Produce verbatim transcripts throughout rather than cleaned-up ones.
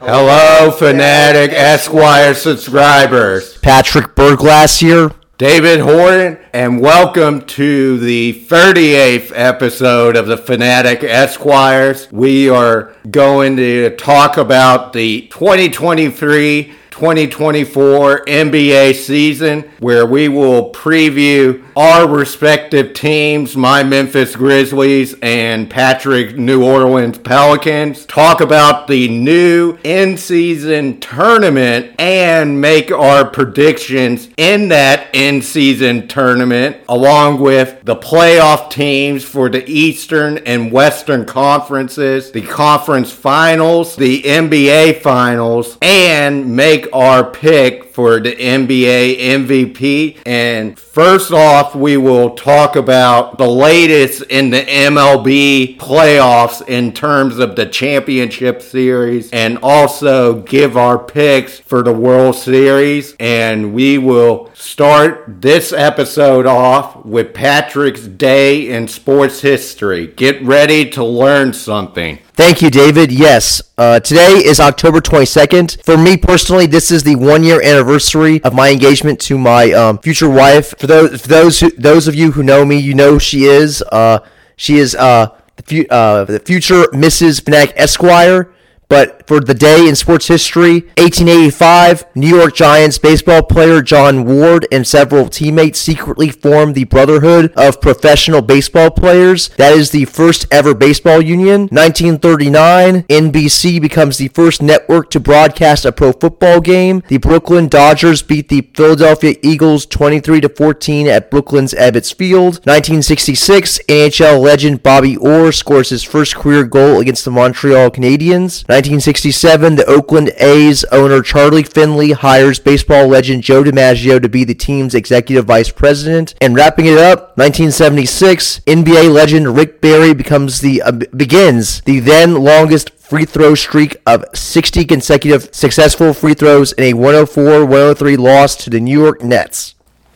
Hello, Fanatic Esquire subscribers. Patrick Berglass here. David Horton, and welcome to the thirty-eighth episode of the Fanatic Esquires. We are going to talk about the twenty twenty-three twenty twenty-four N B A season, where we will preview our respective teams, my Memphis Grizzlies and Patrick New Orleans Pelicans, talk about the new in-season tournament, and make our predictions in that in-season tournament, along with the playoff teams for the Eastern and Western conferences, the conference finals, the N B A finals, and make our pick for the N B A M V P. And first off, we will talk about the latest in the M L B playoffs in terms of the championship series, and also give our picks for the World Series. And we will start this episode off with Patrick's Day in Sports History. Get ready to learn something. Thank you, David. Yes, uh, today is October twenty-second. For me personally, this is the one-year anniversary of my engagement to my um, future wife. For those, for those, who, those of you who know me, you know who she is. Uh, she is uh, the, fu- uh, the future Missus Fanatic Esquire. But for the day in sports history, eighteen eighty-five, New York Giants baseball player John Ward and several teammates secretly formed the Brotherhood of Professional Baseball Players. That is the first ever baseball union. nineteen thirty-nine, N B C becomes the first network to broadcast a pro football game. The Brooklyn Dodgers beat the Philadelphia Eagles twenty-three to fourteen at Brooklyn's Ebbets Field. nineteen sixty-six, N H L legend Bobby Orr scores his first career goal against the Montreal Canadiens. nineteen sixty-seven, the Oakland A's owner Charlie Finley hires baseball legend Joe DiMaggio to be the team's executive vice president. And wrapping it up, nineteen seventy-six, N B A legend Rick Barry becomes the uh, begins the then longest free throw streak of sixty consecutive successful free throws in a one oh four one oh three loss to the New York Nets.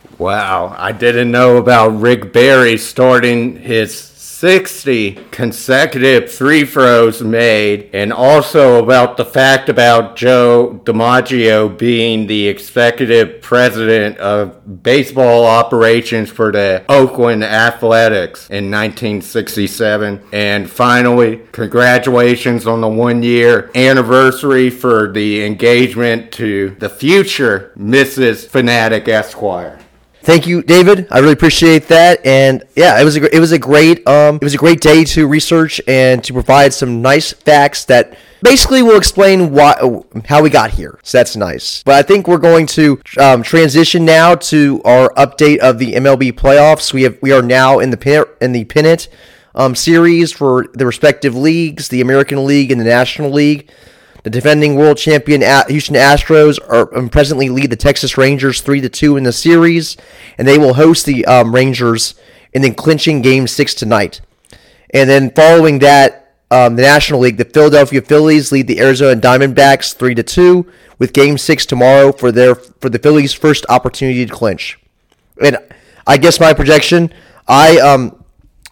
Wow, I didn't know about Rick Barry starting his sixty consecutive free throws made, and also about the fact about Joe DiMaggio being the executive president of baseball operations for the Oakland Athletics in nineteen sixty-seven. And finally, congratulations on the one year anniversary for the engagement to the future Missus Fanatic Esquire. Thank you, David. I really appreciate that. And yeah, it was a it was a great um it was a great day to research and to provide some nice facts that basically will explain why how we got here. So that's nice. But I think we're going to um, transition now to our update of the M L B playoffs. We have we are now in the pin, in the pennant um series for the respective leagues, the American League and the National League. The defending world champion Houston Astros are presently lead the Texas Rangers three to two in the series, and they will host the um, Rangers in the clinching Game six tonight. And then following that, um, the National League, the Philadelphia Phillies lead the Arizona Diamondbacks three to two with Game six tomorrow for their for the Phillies' first opportunity to clinch. And I guess my projection, I um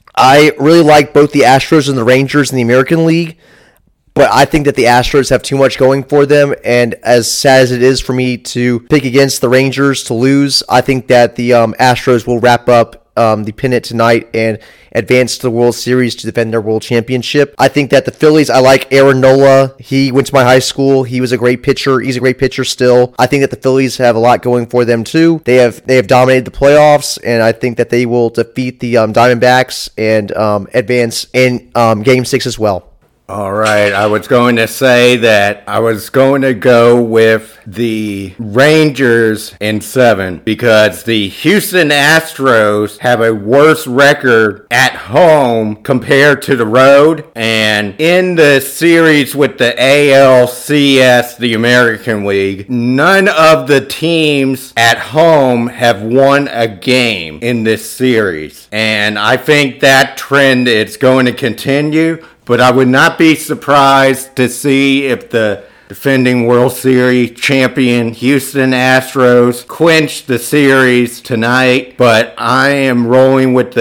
I really like both the Astros and the Rangers in the American League. But I think that the Astros have too much going for them, and as sad as it is for me to pick against the Rangers to lose, I think that the um, Astros will wrap up um, the pennant tonight and advance to the World Series to defend their World Championship. I think that the Phillies, I like Aaron Nola. He went to my high school. He was a great pitcher. He's a great pitcher still. I think that the Phillies have a lot going for them too. They have they have dominated the playoffs, and I think that they will defeat the um, Diamondbacks and um, advance in um, Game six as well. All right, I was going to say that I was going to go with the Rangers in seven because the Houston Astros have a worse record at home compared to the road. And in the series with the A L C S, the American League, none of the teams at home have won a game in this series. And I think that trend is going to continue. But I would not be surprised to see if the defending World Series champion Houston Astros clinch the series tonight. But I am rolling with the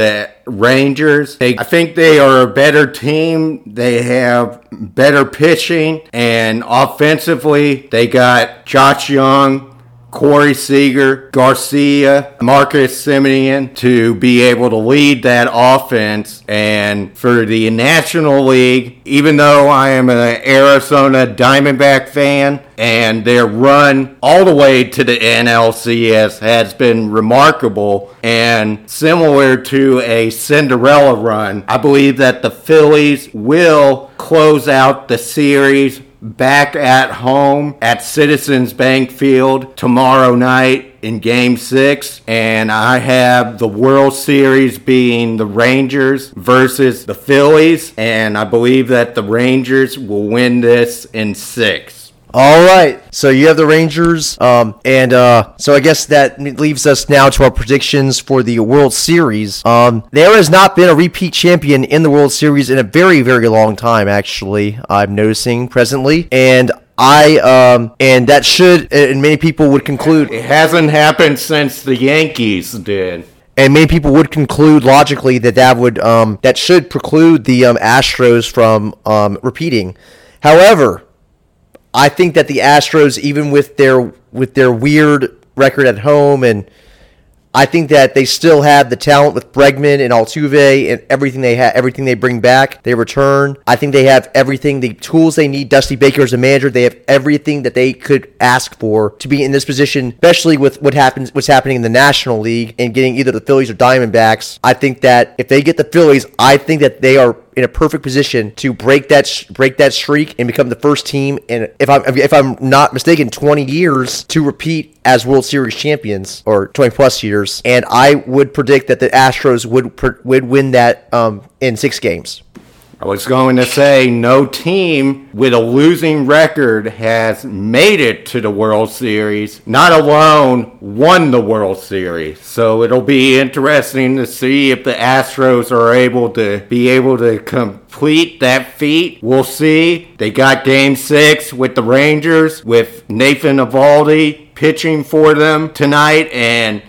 Rangers. They, I think they are a better team. They have better pitching, and offensively, they got Josh Young, Corey Seager, Garcia, Marcus Semien to be able to lead that offense. And for the National League, even though I am an Arizona Diamondback fan, and their run all the way to the N L C S has been remarkable and similar to a Cinderella run, I believe that the Phillies will close out the series back at home at Citizens Bank Field tomorrow night in Game six, and I have the World Series being the Rangers versus the Phillies, and I believe that the Rangers will win this in six. All right, so you have the Rangers, um, and uh, so I guess that leaves us now to our predictions for the World Series. Um, there has not been a repeat champion in the World Series in a very, very long time, actually, I'm noticing presently, and I, um, and that should, and many people would conclude... It hasn't happened since the Yankees did. And many people would conclude logically that that would, um, that should preclude the um, Astros from um, repeating. However, I think that the Astros, even with their with their weird record at home, and I think that they still have the talent with Bregman and Altuve and everything they have, everything they bring back, they return. I think they have everything, the tools they need. Dusty Baker as a manager, they have everything that they could ask for to be in this position, especially with what happens, what's happening in the National League and getting either the Phillies or Diamondbacks. I think that if they get the Phillies, I think that they are in a perfect position to break that break that streak and become the first team, and if I'm if I'm not mistaken, twenty years to repeat as World Series champions, or twenty plus years. And I would predict that the Astros would would win that um, in six games. I was going to say no team with a losing record has made it to the World Series, not alone won the World Series. So it'll be interesting to see if the Astros are able to be able to complete that feat. We'll see. They got Game six with the Rangers with Nathan Eovaldi pitching for them tonight, and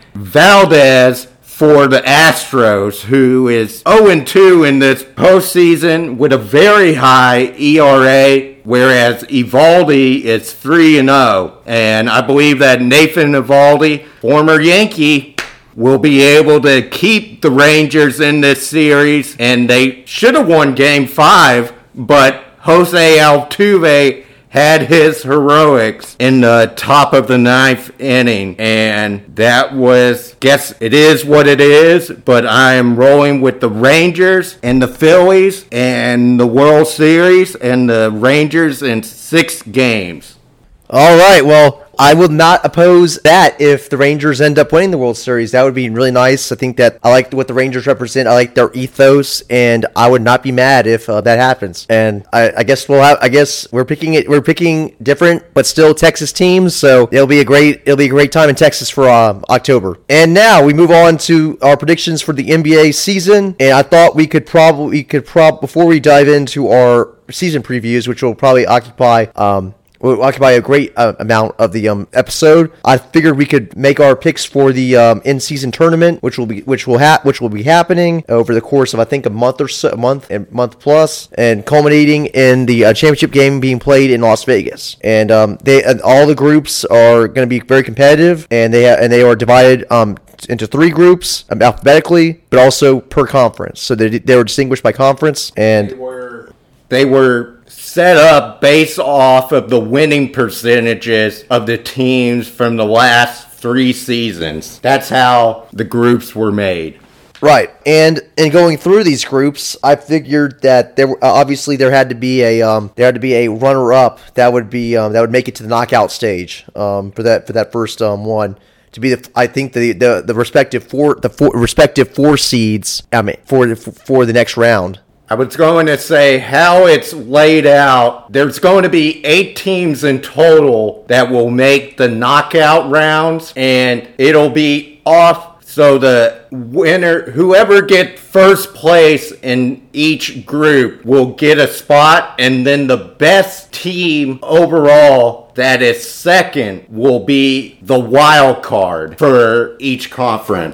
Valdez for the Astros, who is oh and two in this postseason with a very high E R A, whereas Eovaldi is three and oh. And I believe that Nathan Eovaldi, former Yankee, will be able to keep the Rangers in this series, and they should have won Game five, but Jose Altuve had his heroics in the top of the ninth inning, and that was, guess it is what it is, but I am rolling with the Rangers and the Phillies and the World Series and the Rangers in six games. All right, well, I will not oppose that if the Rangers end up winning the World Series. That would be really nice. I think that I like what the Rangers represent. I like their ethos, and I would not be mad if uh, that happens. And I, I guess we'll have. I guess we're picking it. We're picking different, but still Texas teams. So it'll be a great. It'll be a great time in Texas for uh, October. And now we move on to our predictions for the N B A season. And I thought we could probably we could prob before we dive into our season previews, which will probably occupy. Um, will occupy a great uh, amount of the um, episode. I figured we could make our picks for the um, in-season tournament, which will be which will ha- which will be happening over the course of I think a month or so, a month and month plus, and culminating in the uh, championship game being played in Las Vegas. And um, they and all the groups are going to be very competitive, and they ha- and they are divided um, into three groups um, alphabetically, but also per conference. So they they were distinguished by conference, and they were they were. set up based off of the winning percentages of the teams from the last three seasons. That's how the groups were made. Right, and in going through these groups, I figured that there were, uh, obviously there had to be a um, there had to be a runner-up that would be um, that would make it to the knockout stage um, for that for that first um, one. To be the, I think the, the the respective four the four respective four seeds. I mean, for for the next round. I was going to say how it's laid out. There's going to be eight teams in total that will make the knockout rounds, and it'll be off. So the winner, whoever gets first place in each group will get a spot, and then the best team overall that is second will be the wild card for each conference.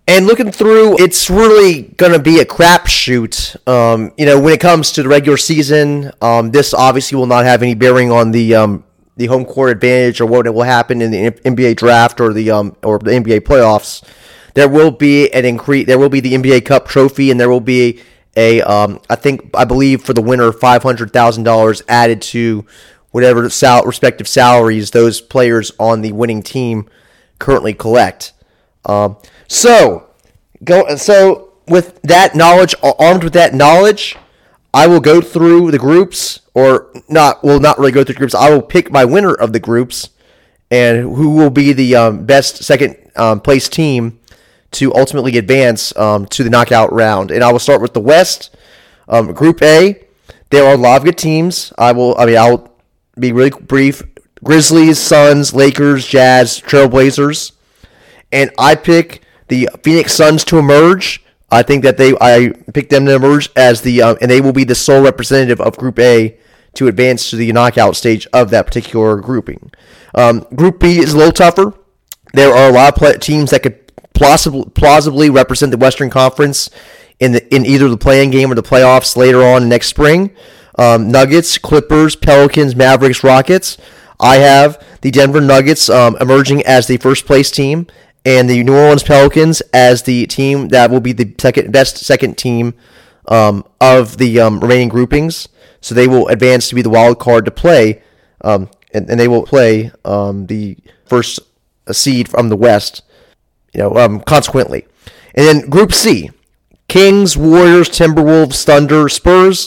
And looking through, it's really going to be a crapshoot. Um, you know, when it comes to the regular season, um, this obviously will not have any bearing on the um, the home court advantage or what will happen in the N B A draft or the um, or the N B A playoffs. There will be an increase. There will be the N B A Cup trophy, and there will be a um, I think I believe for the winner five hundred thousand dollars added to whatever sal- respective salaries those players on the winning team currently collect. Um, so, go. So, with that knowledge, armed with that knowledge, I will go through the groups, or not. Will not really go through the groups. I will pick my winner of the groups, and who will be the um, best second um, place team to ultimately advance um, to the knockout round. And I will start with the West, um, Group A. There are a lot of good teams. I will. I mean, I'll be really brief. Grizzlies, Suns, Lakers, Jazz, Trailblazers. And I pick the Phoenix Suns to emerge. I think that they, I pick them to emerge as the, um, and they will be the sole representative of Group A to advance to the knockout stage of that particular grouping. Um, Group B is a little tougher. There are a lot of play- teams that could plausibly, plausibly represent the Western Conference in the in either the play-in game or the playoffs later on next spring. Um, Nuggets, Clippers, Pelicans, Mavericks, Rockets. I have the Denver Nuggets um, emerging as the first place team, and the New Orleans Pelicans as the team that will be the second best second team um, of the um, remaining groupings. So they will advance to be the wild card to play, um, and, and they will play um, the first seed from the West. You know, um, consequently, and then Group C: Kings, Warriors, Timberwolves, Thunder, Spurs.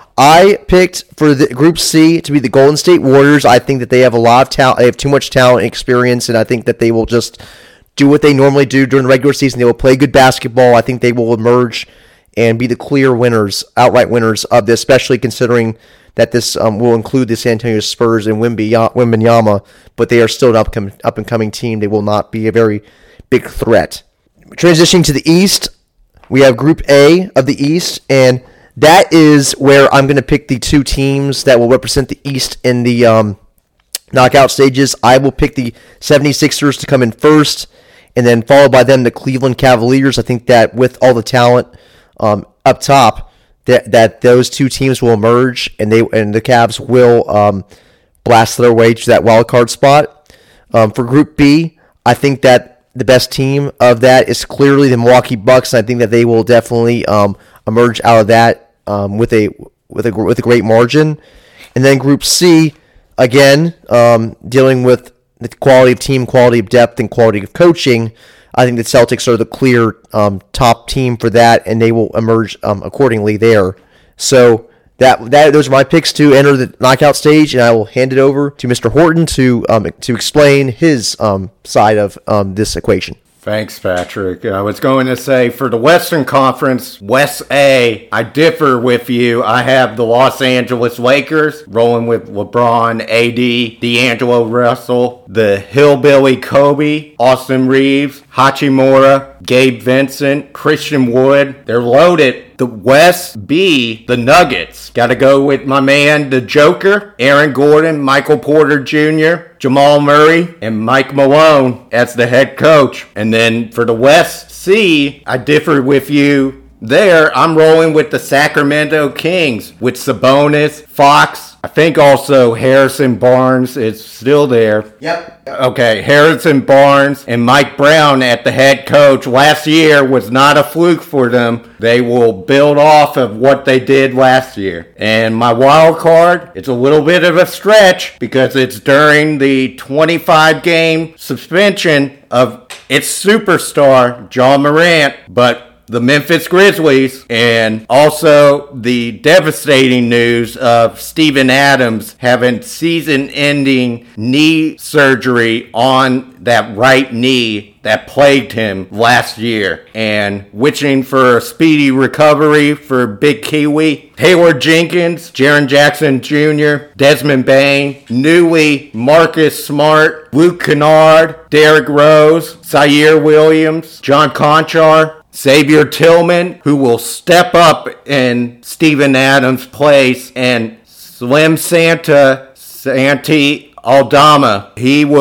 I picked for the Group C to be the Golden State Warriors. I think that they have a lot of talent. They have too much talent and experience, and I think that they will just do what they normally do during the regular season. They will play good basketball. I think they will emerge and be the clear winners, outright winners of this, especially considering that this um, will include the San Antonio Spurs and Wembanyama, but they are still an up-com- up-and-coming team. They will not be a very big threat. Transitioning to the East, we have Group A of the East, and that is where I'm going to pick the two teams that will represent the East in the um, knockout stages. I will pick the seventy-sixers to come in first, and then followed by them the Cleveland Cavaliers. I think that with all the talent um, up top, that that those two teams will emerge, and they and the Cavs will um, blast their way to that wild card spot. Um, for Group B, I think that the best team of that is clearly the Milwaukee Bucks, and I think that they will definitely um, emerge out of that um, with a with a with a great margin. And then Group C, again, um, dealing with the quality of team, quality of depth, and quality of coaching. I think the Celtics are the clear um, top team for that, and they will emerge um, accordingly there. So that that those are my picks to enter the knockout stage, and I will hand it over to Mister Horton to um, to explain his um, side of um, this equation. Thanks, Patrick. I was going to say, for the Western Conference, West A, I differ with you. I have the Los Angeles Lakers rolling with LeBron, A D, D'Angelo Russell, the Hillbilly Kobe, Austin Reeves, Hachimura, Gabe Vincent, Christian Wood. They're loaded. The West B, the Nuggets. Got to go with my man, the Joker, Aaron Gordon, Michael Porter Junior, Jamal Murray, and Mike Malone as the head coach. And then for the West C, I differ with you there. I'm rolling with the Sacramento Kings with Sabonis, Fox. I think also Harrison Barnes is still there. Yep. Okay, Harrison Barnes and Mike Brown at the head coach. Last year was not a fluke for them. They will build off of what they did last year. And my wild card, it's a little bit of a stretch because it's during the twenty-five game suspension of its superstar, John Morant, but the Memphis Grizzlies, and also the devastating news of Steven Adams having season-ending knee surgery on that right knee that plagued him last year, and wishing for a speedy recovery for Big Kiwi. Hayward Jenkins, Jaren Jackson Junior, Desmond Bain, Newey, Marcus Smart, Luke Kennard, Derrick Rose, Zaire Williams, John Conchar, Xavier Tillman, who will step up in Steven Adams' place, and Slim Santa Santi Aldama. He will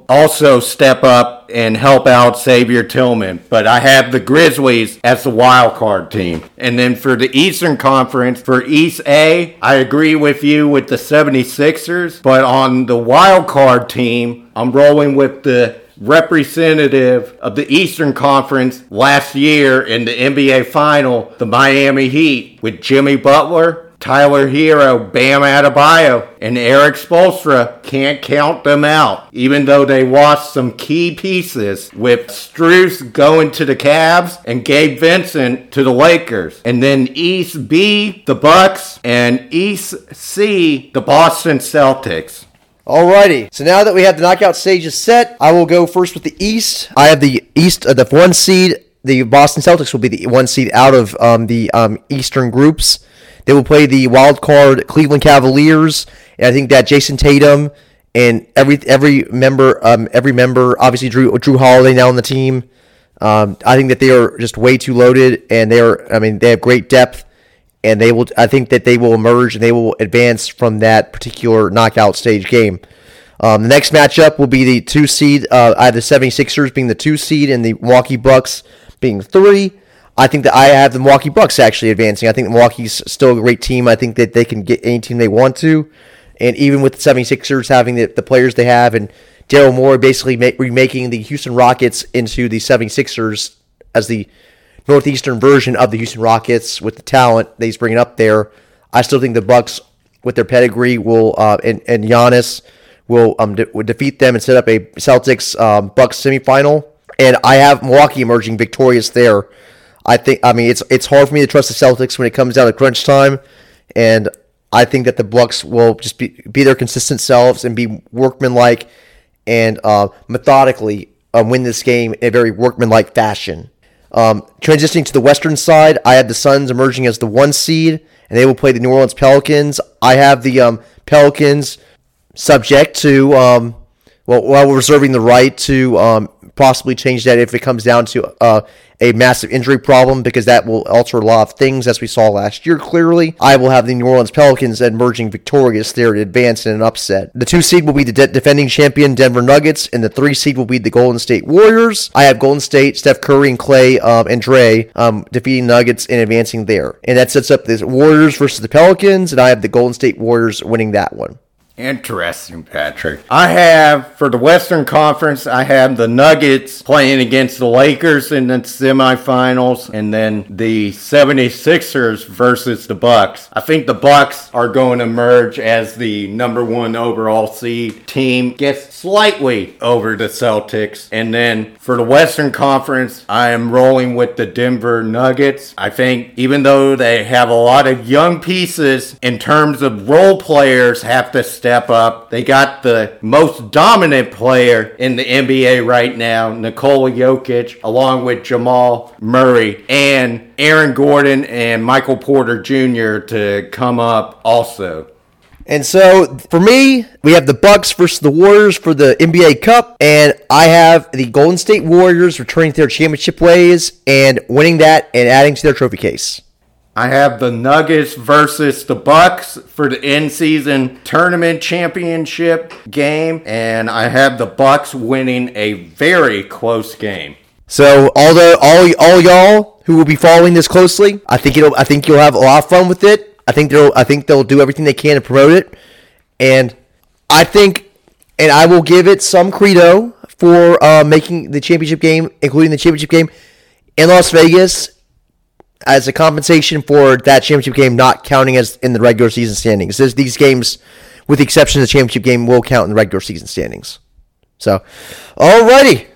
will also step up and help out Xavier Tillman. But I have the Grizzlies as the wild card team. And then for the Eastern Conference, for East A, I agree with you with the seventy-sixers. But on the wild card team, I'm rolling with the representative of the Eastern Conference last year in the N B A Final, the Miami Heat, with Jimmy Butler, Tyler Hero, Bam Adebayo, and Eric Spoelstra. Can't count them out, even though they lost some key pieces with Strus going to the Cavs and Gabe Vincent to the Lakers. And then East B, the Bucks, and East C, the Boston Celtics. Alrighty, so now that we have the knockout stages set, I will go first with the East. I have the East, uh, the one seed. The Boston Celtics will be the one seed out of um, the um, Eastern groups. They will play the wild card Cleveland Cavaliers, and I think that Jason Tatum and every every member, um, every member, obviously Drew Drew Holiday now on the team. Um, I think that they are just way too loaded, and they are. I mean, they have great depth. And they will. I think that they will emerge and they will advance from that particular knockout stage game. Um, the next matchup will be the two seed. Uh, I have the seventy-sixers being the two seed and the Milwaukee Bucks being three. I think that I have the Milwaukee Bucks actually advancing. I think Milwaukee's still a great team. I think that they can get any team they want to. And even with the seventy-sixers having the, the players they have and Daryl Morey basically make, remaking the Houston Rockets into the seventy-sixers as the Northeastern version of the Houston Rockets with the talent that he's bringing up there. I still think the Bucks, with their pedigree, will uh, and and Giannis will um de- will defeat them and set up a Celtics um, Bucks semifinal. And I have Milwaukee emerging victorious there. I think. I mean, it's it's hard for me to trust the Celtics when it comes down to crunch time, and I think that the Bucks will just be be their consistent selves and be workmanlike and uh, methodically uh, win this game in a very workmanlike fashion. Um, transitioning to the Western side, I have the Suns emerging as the one seed, and they will play the New Orleans Pelicans. I have the um, Pelicans subject to, um, well, while we're reserving the right to um, possibly change that if it comes down to uh, a massive injury problem, because that will alter a lot of things, as we saw last year, clearly. I will have the New Orleans Pelicans emerging victorious there to advance in an upset. The two seed will be the de- defending champion Denver Nuggets, and the three seed will be the Golden State Warriors. I have Golden State, Steph Curry, and Clay um, and Dre um, defeating Nuggets and advancing there. And that sets up the Warriors versus the Pelicans, and I have the Golden State Warriors winning that one. Interesting, Patrick. I have, for the Western Conference, I have the Nuggets playing against the Lakers in the semifinals, and then the seventy-sixers versus the Bucks. I think the Bucks are going to emerge as the number one overall seed team, gets slightly over the Celtics. And then for the Western Conference, I am rolling with the Denver Nuggets. I think even though they have a lot of young pieces in terms of role players have to step up. They got the most dominant player in the N B A right now, Nikola Jokic, along with Jamal Murray and Aaron Gordon and Michael Porter Junior to come up also. And so, for me, we have the Bucks versus the Warriors for the N B A Cup, and I have the Golden State Warriors returning to their championship ways and winning that and adding to their trophy case. I have the Nuggets versus the Bucks for the in-season tournament championship game, and I have the Bucks winning a very close game. So, all the all all y'all who will be following this closely, I think it'll I think you'll have a lot of fun with it. I think they'll I think they'll do everything they can to promote it, and I think, and I will give it some credo for uh, making the championship game, including the championship game in Las Vegas, as a compensation for that championship game not counting as in the regular season standings. There's these games, with the exception of the championship game, will count in the regular season standings. So, alrighty.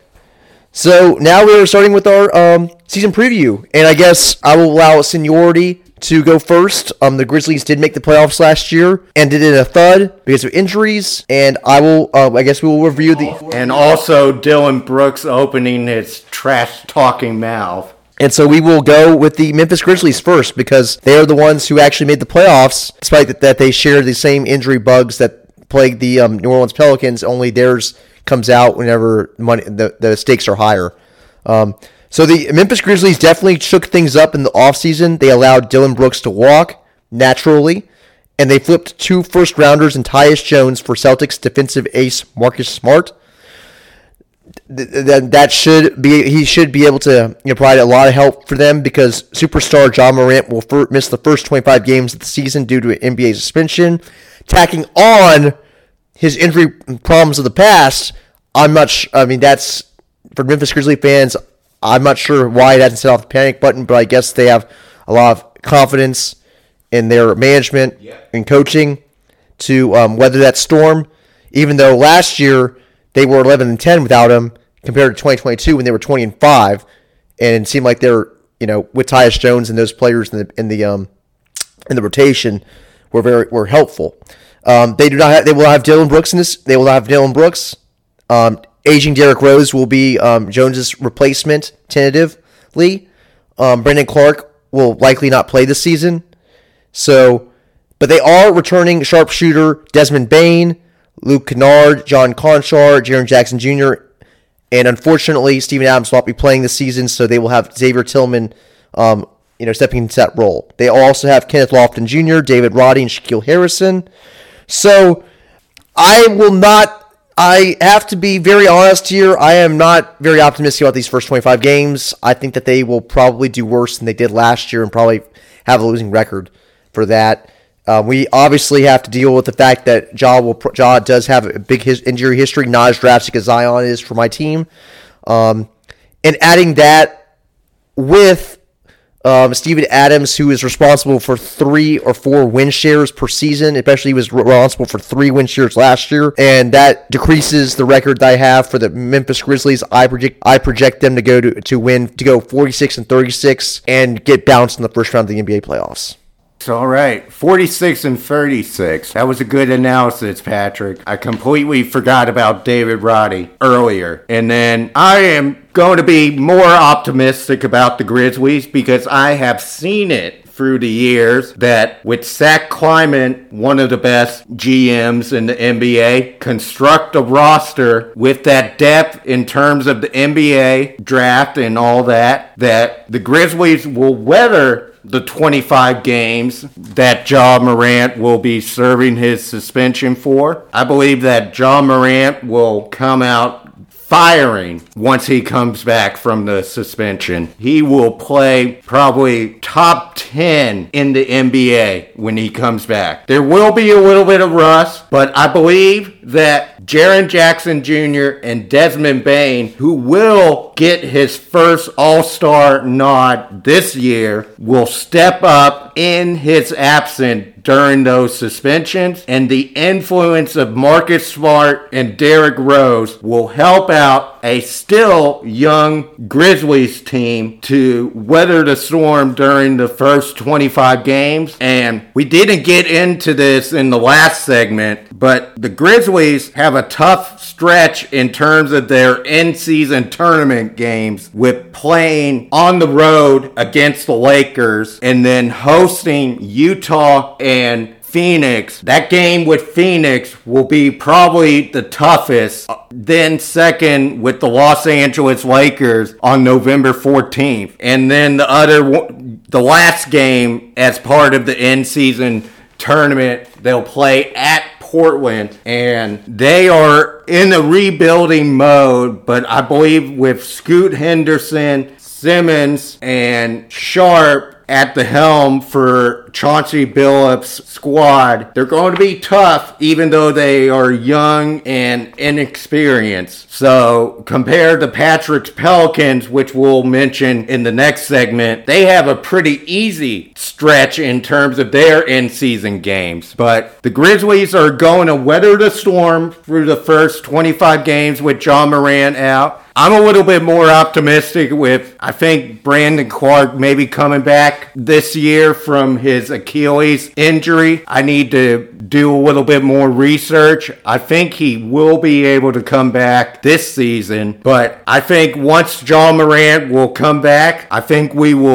So now we're starting with our um, season preview, and I guess I will allow seniority to go first. Um, the Grizzlies did make the playoffs last year and did it in a thud because of injuries, and I will. Uh, I guess we will review the and also Dylan Brooks opening his trash-talking mouth. And so we will go with the Memphis Grizzlies first because they are the ones who actually made the playoffs, despite that, that they share the same injury bugs that plague the um, New Orleans Pelicans. Only theirs comes out whenever money the, the stakes are higher. Um, so the Memphis Grizzlies definitely shook things up in the offseason. They allowed Dylan Brooks to walk naturally, and they flipped two first-rounders and Tyus Jones for Celtics defensive ace Marcus Smart. that that should be he should be able to you know, provide a lot of help for them because superstar Ja Morant will fir- miss the first twenty-five games of the season due to an N B A suspension. Tacking on his injury problems of the past, I'm not. Sh- I mean, that's for Memphis Grizzlies fans. I'm not sure why it hasn't set off the panic button, but I guess they have a lot of confidence in their management yeah. and coaching to um, weather that storm. Even though last year they were eleven and ten without him, compared to twenty twenty-two when they were twenty and five, and it seemed like they're you know with Tyus Jones and those players in the in the um in the rotation were very were helpful. Um, they do not have, they will have Dylan Brooks in this. They will have Dylan Brooks. Um, aging Derrick Rose will be um, Jones's replacement tentatively. Um, Brandon Clark will likely not play this season. So, but they are returning sharpshooter Desmond Bane, Luke Kennard, John Conchar, Jaren Jackson Junior, and unfortunately, Steven Adams will not be playing this season, so they will have Xavier Tillman, um, you know, stepping into that role. They also have Kenneth Lofton Junior, David Roddy, and Shaquille Harrison. So, I will not, I have to be very honest here. I am not very optimistic about these first twenty-five games. I think that they will probably do worse than they did last year and probably have a losing record for that. Uh, we obviously have to deal with the fact that Ja will Ja does have a big his, injury history, not as drastic as Zion is for my team. Um, and adding that with um, Steven Adams, who is responsible for three or four win shares per season, especially he was responsible for three win shares last year, and that decreases the record that I have for the Memphis Grizzlies. I project I project them to go to to win to go forty-six and thirty-six and get bounced in the first round of the N B A playoffs. All right, forty-six and thirty-six. That was a good analysis, Patrick. I completely forgot about David Roddy earlier. And then I am going to be more optimistic about the Grizzlies because I have seen it through the years that with Zach Kleiman, one of the best G Ms in the N B A, construct a roster with that depth in terms of the N B A draft and all that, that the Grizzlies will weather the twenty-five games that Ja Morant will be serving his suspension for. I believe that Ja Morant will come out firing once he comes back from the suspension. He will play probably top ten in the N B A when he comes back. There will be a little bit of rust, but I believe that Jaren Jackson Junior and Desmond Bane, who will get his first All-Star nod this year, will step up in his absence during those suspensions, and the influence of Marcus Smart and Derrick Rose will help out a still young Grizzlies team to weather the storm during the first twenty-five games. And we didn't get into this in the last segment, but the Grizzlies have a tough stretch in terms of their in-season tournament games, with playing on the road against the Lakers and then hosting Utah and Phoenix. That game with Phoenix will be probably the toughest. Then second with the Los Angeles Lakers on November fourteenth. And then the other, the last game as part of the in-season tournament, they'll play at Portland, and they are in a rebuilding mode, but I believe with Scoot Henderson, Simmons, and Sharp at the helm for Chauncey Billups' squad, they're going to be tough even though they are young and inexperienced. So compared to Patrick's Pelicans, which we'll mention in the next segment, they have a pretty easy stretch in terms of their in-season games. But the Grizzlies are going to weather the storm through the first twenty-five games with Ja Morant out. I'm a little bit more optimistic with, I think, Brandon Clark maybe coming back this year from his Achilles injury. I need to do a little bit more research. I think he will be able to come back this season, but I think once Ja Morant will come back, I think we will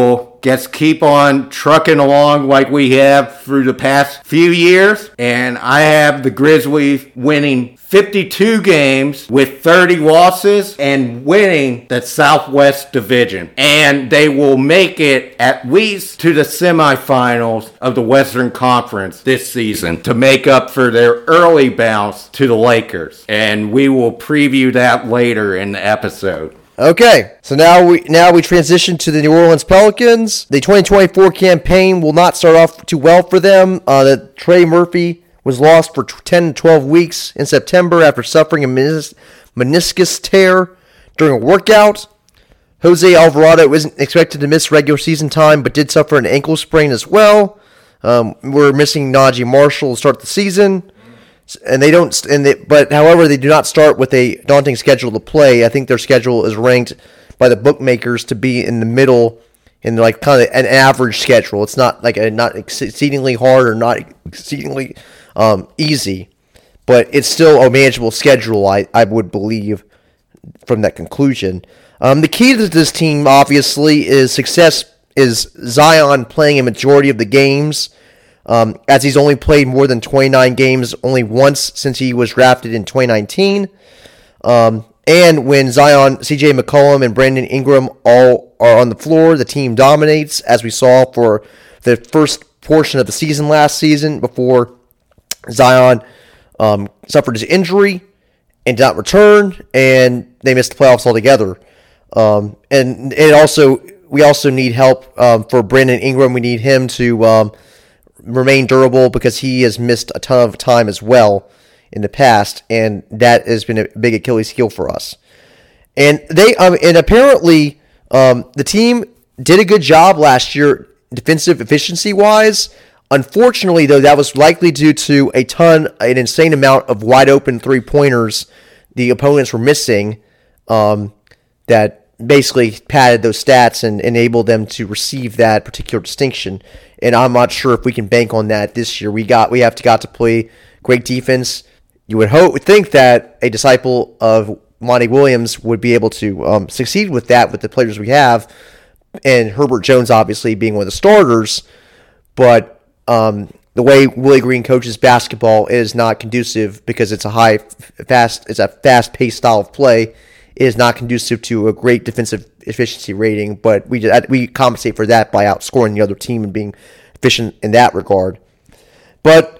just keep on trucking along like we have through the past few years. And I have the Grizzlies winning fifty-two games with thirty losses and winning the Southwest Division. And they will make it at least to the semifinals of the Western Conference this season to make up for their early bounce to the Lakers. And we will preview that later in the episode. Okay, so now we now we transition to the New Orleans Pelicans. The twenty twenty-four campaign will not start off too well for them. Uh, the Trey Murphy was lost for ten to twelve weeks in September after suffering a menis- meniscus tear during a workout. Jose Alvarado isn't expected to miss regular season time, but did suffer an ankle sprain as well. Um, we're missing Najee Marshall to start the season. And they don't, and they, but however, they do not start with a daunting schedule to play. I think their schedule is ranked by the bookmakers to be in the middle, in like kind of an average schedule. It's not like a not exceedingly hard or not exceedingly um, easy, but it's still a manageable schedule. I I would believe from that conclusion. Um, the key to this team, obviously, is success. Is Zion playing a majority of the games? Um, as he's only played more than twenty-nine games only once since he was drafted in twenty nineteen. Um, and when Zion, C J McCollum, and Brandon Ingram all are on the floor, the team dominates, as we saw for the first portion of the season last season before Zion um, suffered his injury and did not return, and they missed the playoffs altogether. Um, and it also we also need help um, for Brandon Ingram. We need him to Um, remain durable because he has missed a ton of time as well in the past, and that has been a big Achilles heel for us. And they um, and apparently um, the team did a good job last year defensive efficiency wise. Unfortunately, though, that was likely due to a ton, an insane amount of wide open three pointers the opponents were missing. Um, that basically padded those stats and enabled them to receive that particular distinction. And I'm not sure if we can bank on that this year. We got we have to got to play great defense. You would hope, would think that a disciple of Monty Williams would be able to um, succeed with that with the players we have, and Herbert Jones obviously being one of the starters. But um, the way Willie Green coaches basketball is not conducive because it's a high, fast, it's a fast-paced style of play. It is not conducive to a great defensive efficiency rating, but we we compensate for that by outscoring the other team and being efficient in that regard. But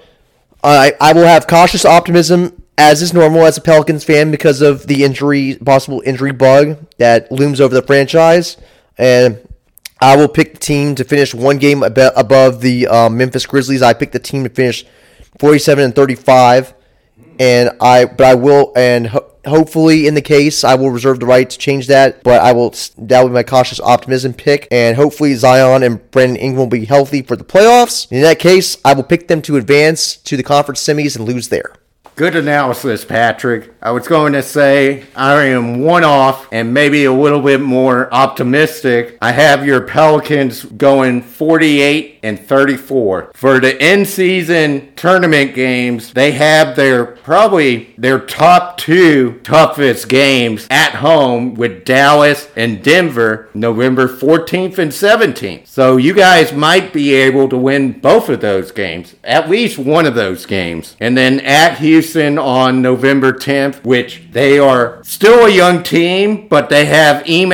I I will have cautious optimism, as is normal as a Pelicans fan, because of the injury possible injury bug that looms over the franchise, and I will pick the team to finish one game ab- above the um, Memphis Grizzlies. I picked the team to finish forty-seven and thirty-five, and I but I will and. Ho- Hopefully, in the case, I will reserve the right to change that, but I will. That will be my cautious optimism pick, and hopefully Zion and Brandon Ingram will be healthy for the playoffs. In that case, I will pick them to advance to the conference semis and lose there. Good analysis, Patrick. I was going to say I am one off and maybe a little bit more optimistic. I have your Pelicans going forty-eight and thirty-four. For the in-season tournament games, they have their probably their top two toughest games at home with Dallas and Denver, November fourteenth and seventeenth. So you guys might be able to win both of those games, at least one of those games. And then at Houston on November tenth, which they are still a young team, but they have Ime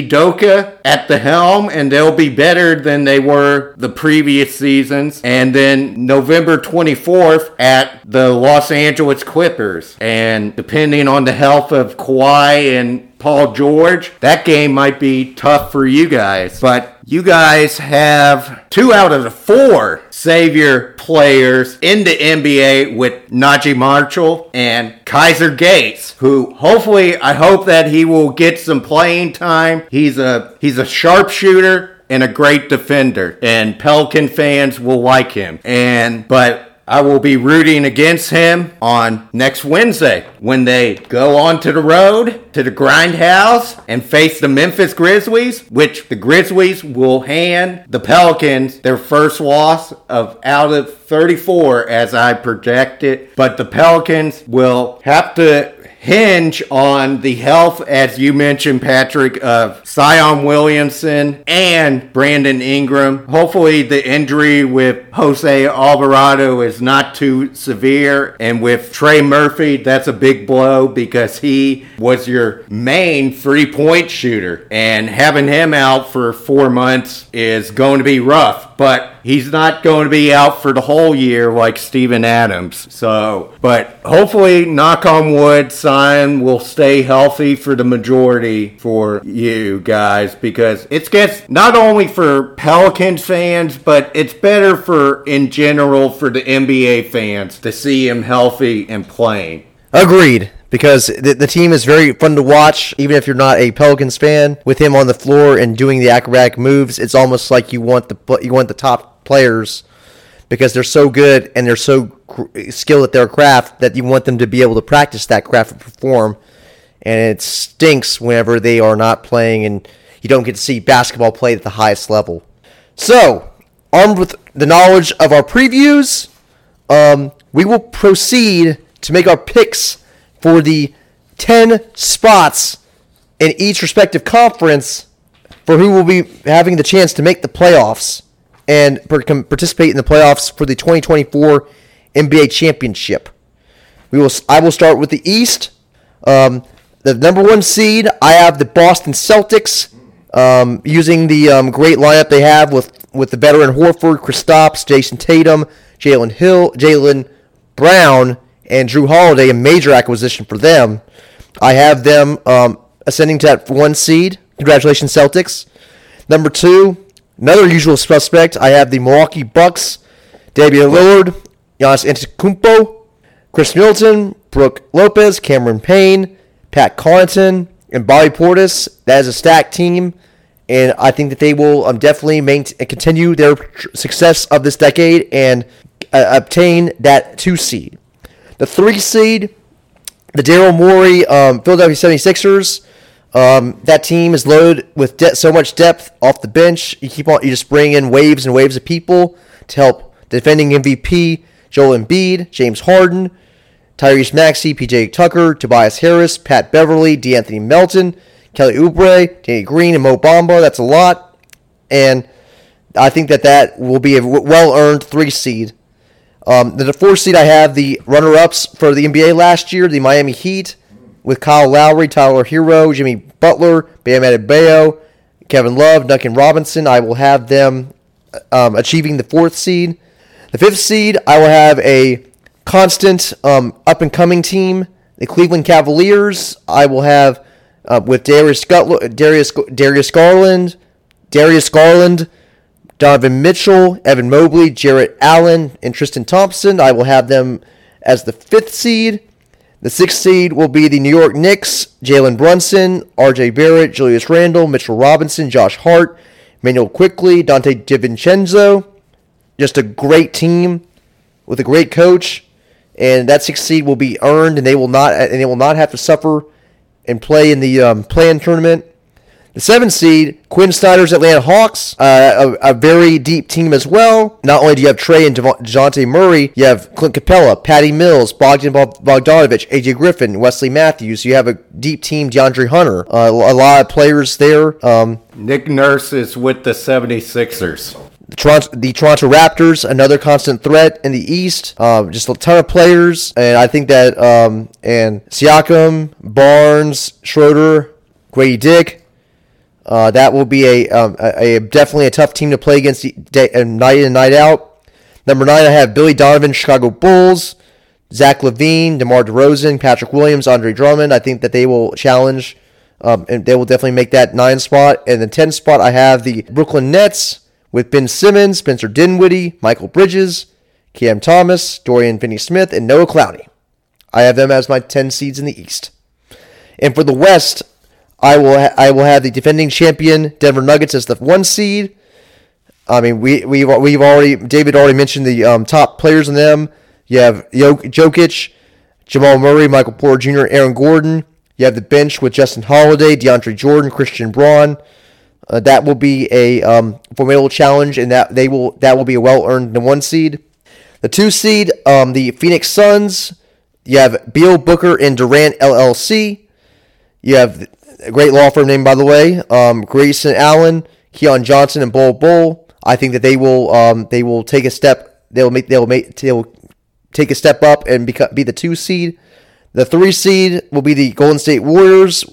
Udoka at the helm, and they'll be better than they were the previous seasons. And then November twenty-fourth at the Los Angeles Clippers. And depending on the health of Kawhi and Paul George, that game might be tough for you guys. But you guys have two out of the four savior players in the N B A with Najee Marshall and Kaiser Gates, who hopefully, I hope that he will get some playing time. He's a he's a sharpshooter and a great defender, and Pelican fans will like him. And but I will be rooting against him on next Wednesday when they go onto the road to the Grindhouse and face the Memphis Grizzlies, which the Grizzlies will hand the Pelicans their first loss of out of thirty-four as I projected. But the Pelicans will have to hinge on the health, as you mentioned, Patrick, of Zion Williamson and Brandon Ingram. Hopefully the injury with Jose Alvarado is not too severe. And with Trey Murphy, that's a big blow because he was your main three-point shooter. And having him out for four months is going to be rough. But he's not going to be out for the whole year like Steven Adams. So, but hopefully, knock on wood, Zion will stay healthy for the majority for you guys, because it's gets not only for Pelicans fans, but it's better for in general for the N B A fans to see him healthy and playing. Agreed. Because the, the team is very fun to watch, even if you're not a Pelicans fan. With him on the floor and doing the acrobatic moves, it's almost like you want the you want the top players, because they're so good and they're so skilled at their craft that you want them to be able to practice that craft and perform. And it stinks whenever they are not playing and you don't get to see basketball played at the highest level. So, armed with the knowledge of our previews, um, we will proceed to make our picks for the ten spots in each respective conference for who will be having the chance to make the playoffs and participate in the playoffs for the twenty twenty-four N B A Championship. We will. I will start with the East. Um, the number one seed, I have the Boston Celtics, um, using the um, great lineup they have with, with the veteran Horford, Kristaps, Jason Tatum, Jalen Hill, Jalen Brown, and Drew Holiday, a major acquisition for them. I have them um, ascending to that one seed. Congratulations, Celtics. Number two, another usual suspect, I have the Milwaukee Bucks, Damian Lillard, Giannis Antetokounmpo, Chris Middleton, Brooke Lopez, Cameron Payne, Pat Connaughton, and Bobby Portis. That is a stacked team, and I think that they will um, definitely maintain, continue their tr- success of this decade and uh, obtain that two seed. The three seed, the Daryl Morey um, Philadelphia seventy-sixers. Um, that team is loaded with de- so much depth off the bench. You keep on, you just bring in waves and waves of people to help defending M V P Joel Embiid, James Harden, Tyrese Maxey, P J Tucker, Tobias Harris, Pat Beverly, DeAnthony Melton, Kelly Oubre, Danny Green, and Mo Bamba. That's a lot, and I think that that will be a well-earned three seed. Um, the four seed, I have the runner-ups for the N B A last year, the Miami Heat, with Kyle Lowry, Tyler Hero, Jimmy Butler, Bam Adebayo, Kevin Love, Duncan Robinson. I will have them um, achieving the fourth seed. The fifth seed, I will have a constant um, up-and-coming team, the Cleveland Cavaliers. I will have uh, with Darius, Gut- Darius Darius Garland, Darius Garland, Donovan Mitchell, Evan Mobley, Jarrett Allen, and Tristan Thompson. I will have them as the fifth seed. The sixth seed will be the New York Knicks, Jalen Brunson, R J Barrett, Julius Randle, Mitchell Robinson, Josh Hart, Emmanuel Quickley, Dante DiVincenzo. Just a great team with a great coach, and that sixth seed will be earned, and they will not and they will not have to suffer and play in the um, play-in tournament. The seventh seed, Quinn Snyder's Atlanta Hawks, uh, a, a very deep team as well. Not only do you have Trey and DeJounte Murray, you have Clint Capella, Patty Mills, Bogdan Bogdanovic, A J Griffin, Wesley Matthews. You have a deep team, DeAndre Hunter. Uh, a lot of players there. Um, Nick Nurse is with the seventy-sixers. The Toronto, the Toronto Raptors, another constant threat in the East. Um, just a ton of players, and I think that um, and Siakam, Barnes, Schroeder, Grady Dick. Uh, that will be a, um, a, a definitely a tough team to play against day, uh, night in and night out. Number nine, I have Billy Donovan, Chicago Bulls, Zach LaVine, DeMar DeRozan, Patrick Williams, Andre Drummond. I think that they will challenge, um, and they will definitely make that nine spot. And the ten spot, I have the Brooklyn Nets with Ben Simmons, Spencer Dinwiddie, Michael Bridges, Cam Thomas, Dorian Finney-Smith, and Noah Clowney. I have them as my ten seeds in the East. And for the West, I will ha- I will have the defending champion Denver Nuggets as the one seed. I mean, we we've we've already David already mentioned the um, top players in them. You have Jokic, Jamal Murray, Michael Porter Junior, Aaron Gordon. You have the bench with Justin Holiday, DeAndre Jordan, Christian Braun. Uh, that will be a um, formidable challenge, and that they will that will be a well earned one seed. The two seed, um, the Phoenix Suns You have Beal, Booker, and Durant L L C. You have a great law firm name, by the way, um, Grayson Allen, Keon Johnson, and Bull Bull. I think that they will um, they will take a step. They will make they will make they will take a step up and become, be the two seed. The three seed will be the Golden State Warriors.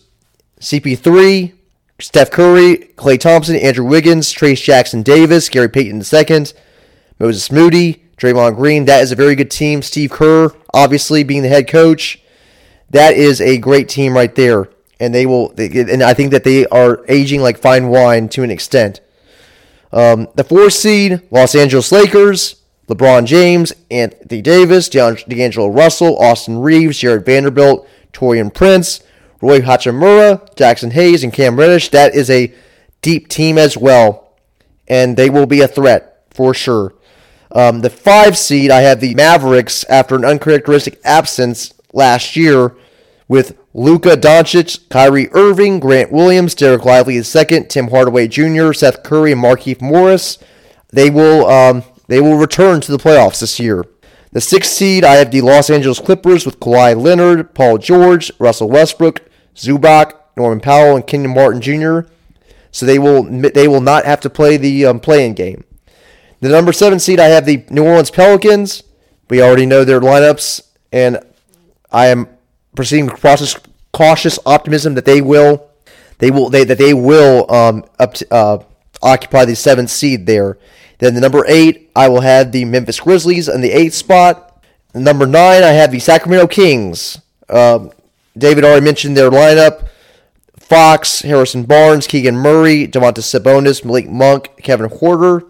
C P three, Steph Curry, Klay Thompson, Andrew Wiggins, Trace Jackson Davis, Gary Payton the second, Moses Moody, Draymond Green. That is a very good team. Steve Kerr, obviously, being the head coach. That is a great team right there. And they will, and I think that they are aging like fine wine to an extent. Um, the fourth seed, Los Angeles Lakers, LeBron James, Anthony Davis, D'Angelo Russell, Austin Reeves, Jared Vanderbilt, Taurean Prince, Roy Hachimura, Jackson Hayes, and Cam Reddish. That is a deep team as well, and they will be a threat for sure. Um, the five seed, I have the Mavericks after an uncharacteristic absence last year with Luka Doncic, Kyrie Irving, Grant Williams, Derek Lively the second, Tim Hardaway Junior, Seth Curry, and Markieff Morris. They will um, they will return to the playoffs this year. The sixth seed, I have the Los Angeles Clippers with Kawhi Leonard, Paul George, Russell Westbrook, Zubac, Norman Powell, and Kenyon Martin Junior So they will they will not have to play the um, play-in game. The number seven seed, I have the New Orleans Pelicans. We already know their lineups, and I am proceeding with cautious, cautious optimism that they will they will they that they will um, up to, uh, occupy the seventh seed there. Then the number eight, I will have the Memphis Grizzlies in the eighth spot. Number nine, I have the Sacramento Kings. Um, David already mentioned their lineup. Fox, Harrison Barnes, Keegan Murray, Domantas Sabonis, Malik Monk, Kevin Huerter.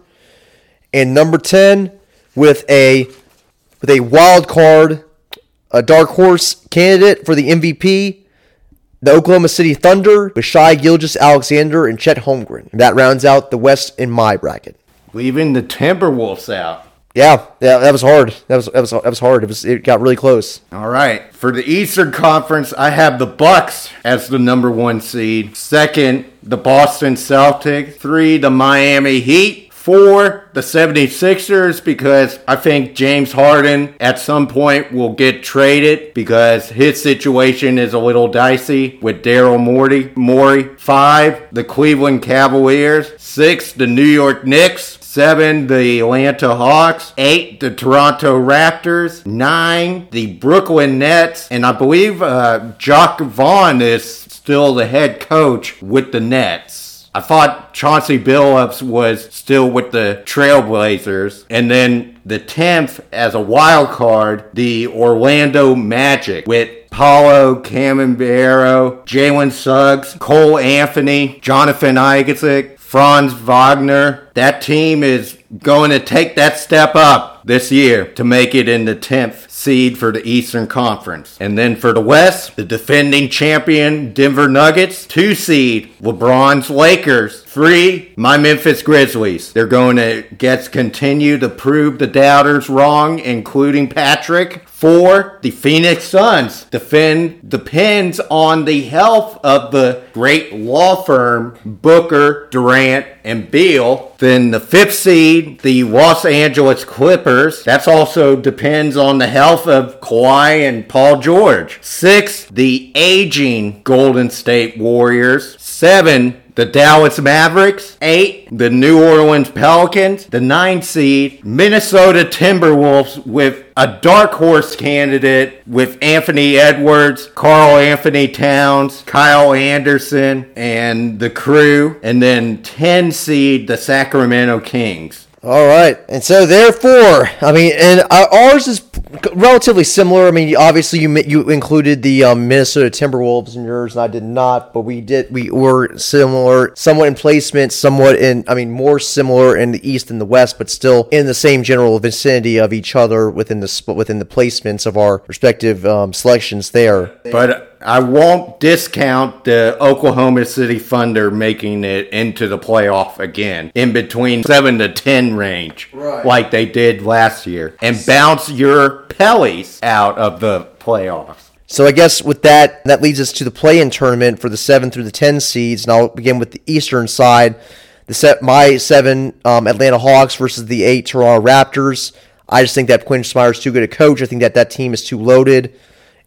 And number ten, with a with a wild card, a dark horse candidate for the M V P, the Oklahoma City Thunder, with Shai Gilgeous-Alexander and Chet Holmgren. That rounds out the West in my bracket. Leaving the Timberwolves out. Yeah, yeah, that was hard. That was that was that was hard. It was it got really close. All right. For the Eastern Conference, I have the Bucks as the number one seed. Second, the Boston Celtics. Three, the Miami Heat. Four, the seventy-sixers, because I think James Harden at some point will get traded because his situation is a little dicey with Daryl Morey. Morey. Five, the Cleveland Cavaliers. Six, the New York Knicks. Seven, the Atlanta Hawks. Eight, the Toronto Raptors. Nine, the Brooklyn Nets. And I believe uh, Jacques Vaughn is still the head coach with the Nets. I thought Chauncey Billups was still with the Trailblazers. And then the tenth, as a wild card, the Orlando Magic with Paolo Camembero, Jalen Suggs, Cole Anthony, Jonathan Isaac, Franz Wagner. That team is going to take that step up this year to make it in the tenth seed for the Eastern Conference. And then for the West, the defending champion Denver Nuggets, two seed LeBron's Lakers, three my Memphis Grizzlies. They're going to get continue to prove the doubters wrong, including Patrick. Four, the Phoenix Suns. Defend depends on the health of the great law firm Booker, Durant, and Beal. Then the fifth seed, the Los Angeles Clippers. That's also depends on the health of Kawhi and Paul George. Six, the aging Golden State Warriors. Seven, the Dallas Mavericks. Eight, the New Orleans Pelicans. The ninth seed, Minnesota Timberwolves, with a dark horse candidate with Anthony Edwards, Karl Anthony Towns, Kyle Anderson, and the crew. And then ten seed, the Sacramento Kings. All right, and so therefore, I mean, and ours is relatively similar. I mean, obviously you you included the um, Minnesota Timberwolves in yours, and I did not, but we did. We were similar, somewhat in placement, somewhat in. I mean, more similar in the East and the West, but still in the same general vicinity of each other within the within the placements of our respective um, selections there. But I won't discount the Oklahoma City Thunder making it into the playoff again, in between seven to ten range, right, like they did last year, and bounce your Pellies out of the playoffs. So I guess with that, that leads us to the play-in tournament for the seven through the ten seeds, and I'll begin with the Eastern side. The set, my seven um, Atlanta Hawks versus the eight Toronto Raptors. I just think that Quinn Snyder's too good a coach. I think that that team is too loaded.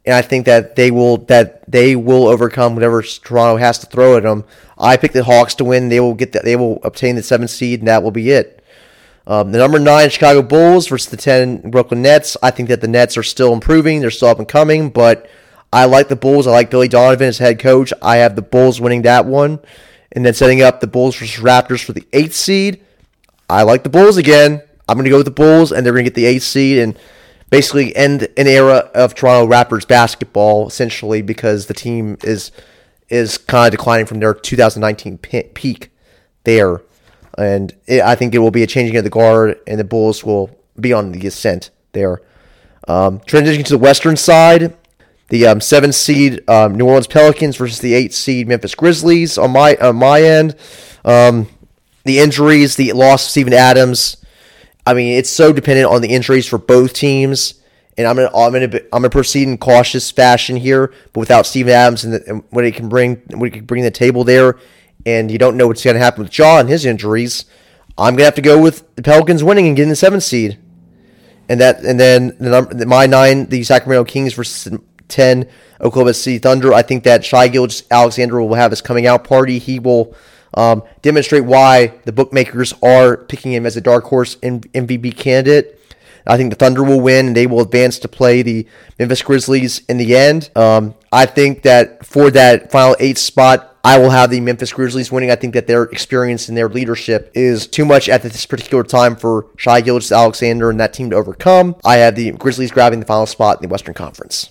and I think that they will that they will overcome whatever Toronto has to throw at them. I picked the Hawks to win. They will get the, they will obtain the seventh seed, and that will be it. Um, the number nine Chicago Bulls versus the ten Brooklyn Nets. I think that the Nets are still improving. They're still up and coming, but I like the Bulls. I like Billy Donovan as head coach. I have the Bulls winning that one, and then setting up the Bulls versus Raptors for the eighth seed. I like the Bulls again. I'm going to go with the Bulls, and they're going to get the eighth seed and basically end an era of Toronto Raptors basketball, essentially, because the team is is kind of declining from their two thousand nineteen peak there. And it, I think it will be a changing of the guard, and the Bulls will be on the ascent there. Um, transitioning to the Western side, the um, seventh seed um, New Orleans Pelicans versus the eighth seed Memphis Grizzlies. On my on my end, um, the injuries, the loss of Steven Adams. I mean, it's so dependent on the injuries for both teams, and I'm gonna I'm gonna I'm gonna proceed in cautious fashion here. But without Steven Adams and, the, and what he can bring, what he can bring to the table there, and you don't know what's gonna happen with Ja and his injuries, I'm gonna have to go with the Pelicans winning and getting the seventh seed, and that and then the number my nine, the Sacramento Kings versus ten Oklahoma City Thunder. I think that Shai Gilgeous-Alexander will have his coming out party. He will. Um, demonstrate why the bookmakers are picking him as a dark horse M V P candidate. I think the Thunder will win, and they will advance to play the Memphis Grizzlies in the end. Um, I think that for that final eighth spot, I will have the Memphis Grizzlies winning. I think that their experience and their leadership is too much at this particular time for Shai Gilgeous-Alexander and that team to overcome. I have the Grizzlies grabbing the final spot in the Western Conference.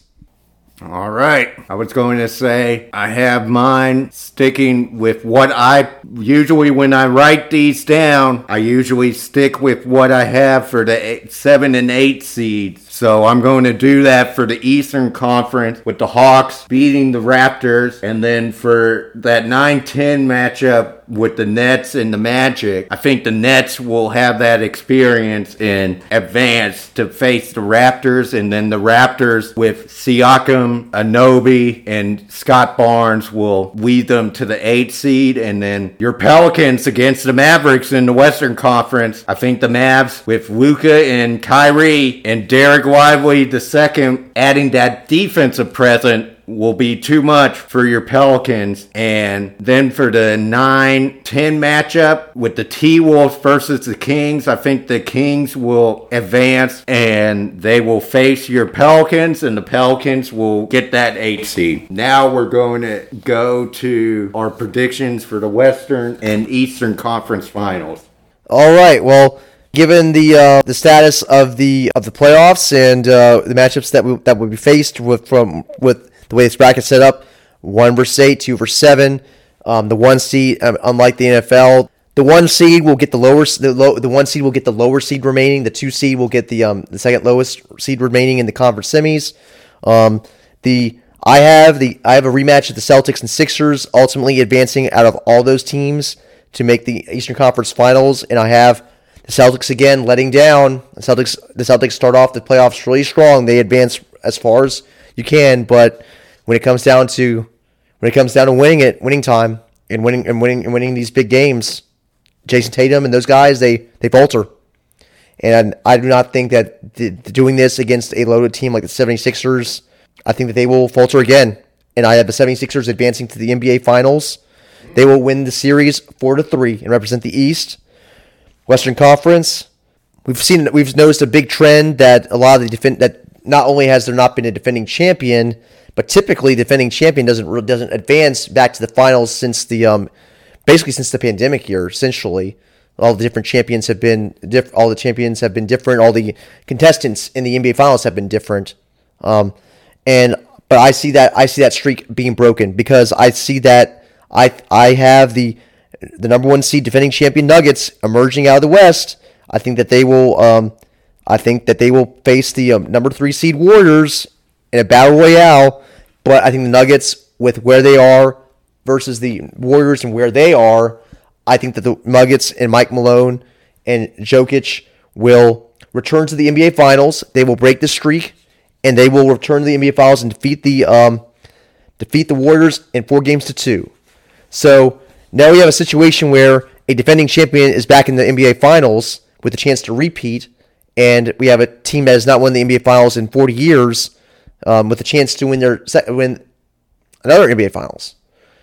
All right. I was going to say I have mine sticking with what I usually, when I write these down, I usually stick with what I have for the eight, seven and eight seeds. So I'm going to do that for the Eastern Conference with the Hawks beating the Raptors. And then for that nine ten matchup with the Nets and the Magic, I think the Nets will have that experience in advance to face the Raptors. And then the Raptors with Siakam, Anunoby, and Scott Barnes will lead them to the eighth seed. And then your Pelicans against the Mavericks in the Western Conference. I think the Mavs with Luka and Kyrie and Derek Lively the second, adding that defensive presence will be too much for your Pelicans. And then for the nine ten matchup with the T-Wolves versus the Kings, I think the Kings will advance and they will face your Pelicans, and the Pelicans will get that eight seed. Now we're going to go to our predictions for the Western and Eastern Conference Finals. All right, well, given the uh, the status of the of the playoffs and uh, the matchups that we that will be faced with from with the way this bracket set up, one versus eight, two versus seven, um, the one seed, um, unlike the N F L, the one seed will get the lower the low, the one seed will get the lower seed remaining. The two seed will get the um the second lowest seed remaining in the conference semis. Um, the I have the I have a rematch of the Celtics and Sixers, ultimately advancing out of all those teams to make the Eastern Conference Finals, and I have the Celtics again letting down. The Celtics the Celtics start off the playoffs really strong. They advance as far as you can, but when it comes down to when it comes down to winning it, winning time, and winning and winning and winning these big games, Jason Tatum and those guys they they falter. And I do not think that the, doing this against a loaded team like the seventy-sixers, I think that they will falter again. And I have the seventy-sixers advancing to the N B A Finals. They will win the series four to three and represent the East. Western Conference, we've seen we've noticed a big trend that a lot of the defend that not only has there not been a defending champion, but typically the defending champion doesn't doesn't advance back to the finals since the um basically since the pandemic year. Essentially, all the different champions have been diff- all the champions have been different. All the contestants in the N B A Finals have been different. Um, and but I see that I see that streak being broken because I see that I I have the the number one seed defending champion Nuggets emerging out of the West. I think that they will. Um, I think that they will face the um, number three seed Warriors in a battle royale. But I think the Nuggets, with where they are versus the Warriors and where they are, I think that the Nuggets and Mike Malone and Jokic will return to the N B A Finals. They will break the streak, and they will return to the N B A Finals and defeat the um, defeat the Warriors in four games to two. So now we have a situation where a defending champion is back in the N B A Finals with a chance to repeat, and we have a team that has not won the N B A Finals in forty years um, with a chance to win their win another N B A Finals.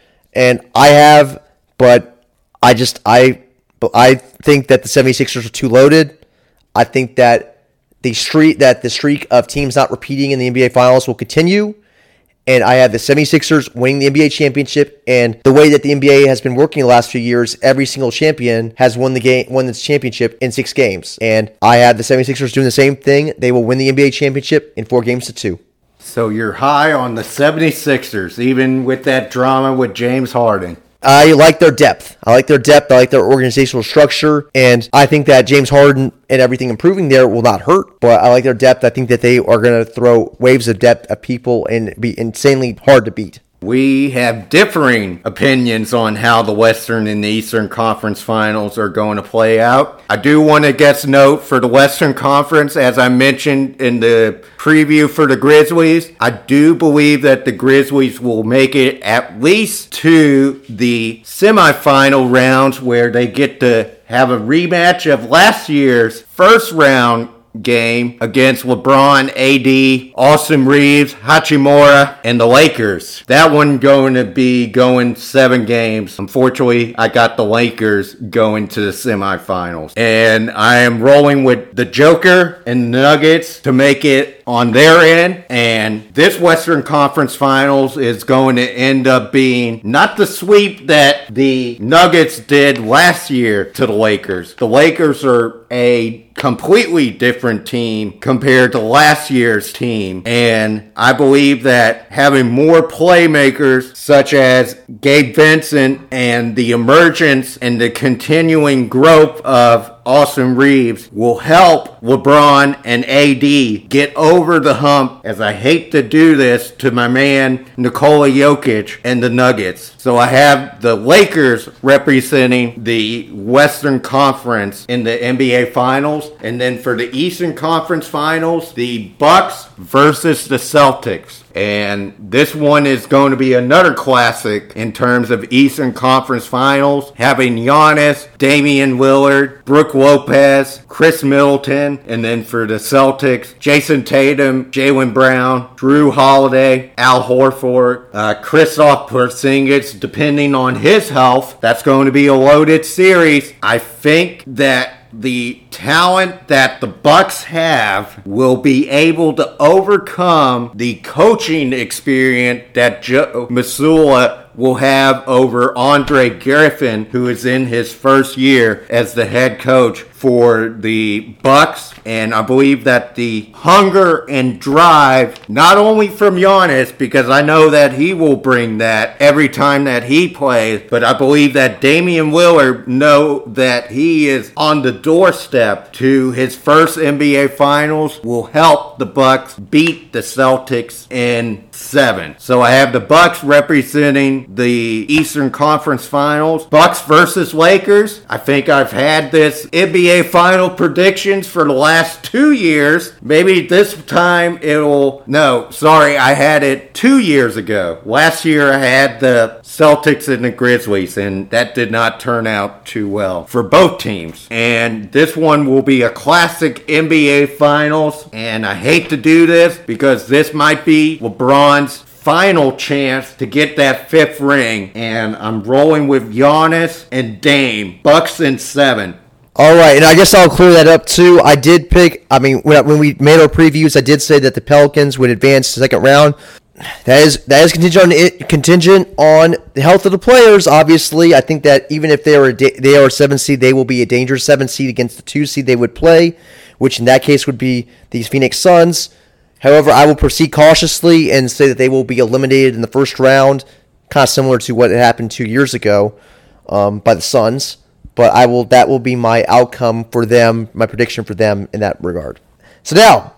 And I have, but I just I but I think that the 76ers are too loaded. I think that the streak that the streak of teams not repeating in the N B A Finals will continue. And I have the 76ers winning the N B A championship. And the way that the N B A has been working the last few years, every single champion has won the game, won this championship in six games. And I have the 76ers doing the same thing. They will win the N B A championship in four games to two. So you're high on the 76ers, even with that drama with James Harden. I like their depth. I like their depth. I like their organizational structure. And I think that James Harden and everything improving there will not hurt. But I like their depth. I think that they are going to throw waves of depth at people and be insanely hard to beat. We have differing opinions on how the Western and the Eastern Conference Finals are going to play out. I do want to guess note for the Western Conference, as I mentioned in the preview for the Grizzlies, I do believe that the Grizzlies will make it at least to the semifinal rounds where they get to have a rematch of last year's first round game against LeBron, A D, Austin Reeves, Hachimura, and the Lakers. That one going to be going seven games. Unfortunately, I got the Lakers going to the semifinals. And I am rolling with the Joker and the Nuggets to make it on their end. And this Western Conference Finals is going to end up being not the sweep that the Nuggets did last year to the Lakers. The Lakers are a completely different team compared to last year's team. And I believe that having more playmakers such as Gabe Vincent and the emergence and the continuing growth of Austin Reeves will help LeBron and A D get over the hump, as I hate to do this, to my man Nikola Jokic and the Nuggets. So I have the Lakers representing the Western Conference in the N B A Finals. And then for the Eastern Conference Finals, the Bucks versus the Celtics. And this one is going to be another classic in terms of Eastern Conference Finals, having Giannis, Damian Lillard, Brook Lopez, Chris Middleton, and then for the Celtics, Jason Tatum, Jaylen Brown, Drew Holiday, Al Horford, uh, Kristaps Porzingis, depending on his health. That's going to be a loaded series. I think that the talent that the Bucks have will be able to overcome the coaching experience that Joe Mazzulla will have over Andre Griffin, who is in his first year as the head coach for the Bucks. And I believe that the hunger and drive, not only from Giannis, because I know that he will bring that every time that he plays, but I believe that Damian Lillard know that he is on the doorstep to his first N B A Finals, will help the Bucks beat the Celtics in seven. So I have the Bucks representing the Eastern Conference Finals. Bucks versus Lakers. I think I've had this N B A Final predictions for the last two years. Maybe this time it'll... No, sorry, I had it two years ago. Last year I had the Celtics and the Grizzlies, and that did not turn out too well for both teams. And this one will be a classic N B A Finals, and I hate to do this because this might be LeBron's final chance to get that fifth ring, and I'm rolling with Giannis and Dame. Bucks in seven. All right, and I guess I'll clear that up too. I did pick, I mean, when, when we made our previews, I did say that the Pelicans would advance to the second round. That is that is contingent on it, contingent on the health of the players. Obviously, I think that even if they are a, they are a seven seed, they will be a dangerous seven seed against the two seed they would play, which in that case would be these Phoenix Suns. However, I will proceed cautiously and say that they will be eliminated in the first round, kind of similar to what happened two years ago um, by the Suns. But I will that will be my outcome for them, my prediction for them in that regard. So now,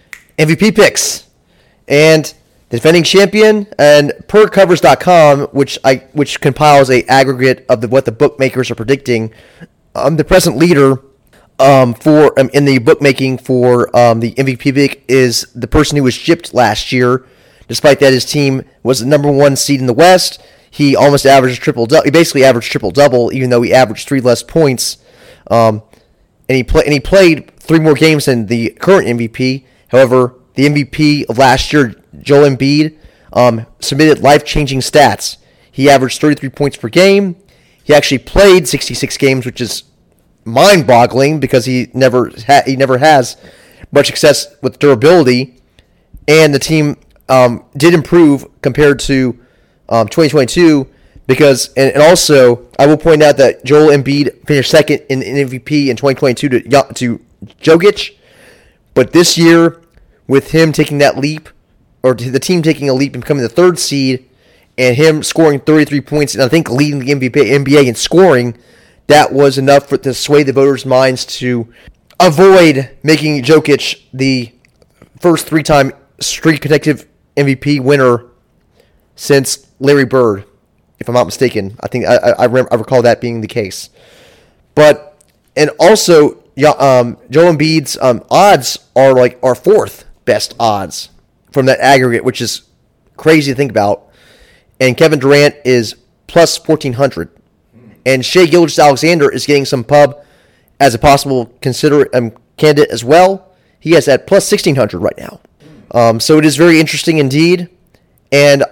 M V P picks. And the defending champion, and per covers dot com, which I which compiles a aggregate of the, what the bookmakers are predicting, um, the present leader um, for um, in the bookmaking for um, the M V P pick is the person who was shipped last year. Despite that, his team was the number one seed in the West. He almost averaged triple. He basically averaged triple double, even though he averaged three less points. Um, and he play, and he played three more games than the current M V P. However, the M V P of last year, Joel Embiid um, submitted life-changing stats. He averaged thirty-three points per game. He actually played sixty-six games, which is mind-boggling because he never ha- he never has much success with durability. And the team um, did improve compared to um, twenty twenty-two because, and, and also I will point out that Joel Embiid finished second in, in M V P in twenty twenty-two to to Jokic, but this year with him taking that leap, or the team taking a leap and becoming the third seed, and him scoring thirty-three points and I think leading the N B A in scoring, that was enough for to sway the voters' minds to avoid making Jokic the first three-time streak consecutive M V P winner since Larry Bird, if I'm not mistaken. I think I I, I recall that being the case. But and also, yeah, um, Joel Embiid's um, odds are like our fourth best odds from that aggregate, which is crazy to think about. And Kevin Durant is plus fourteen hundred, and Shai Gilgeous-Alexander is getting some pub as a possible consider um, candidate as well. He has at plus sixteen hundred right now. Um, so it is very interesting indeed. And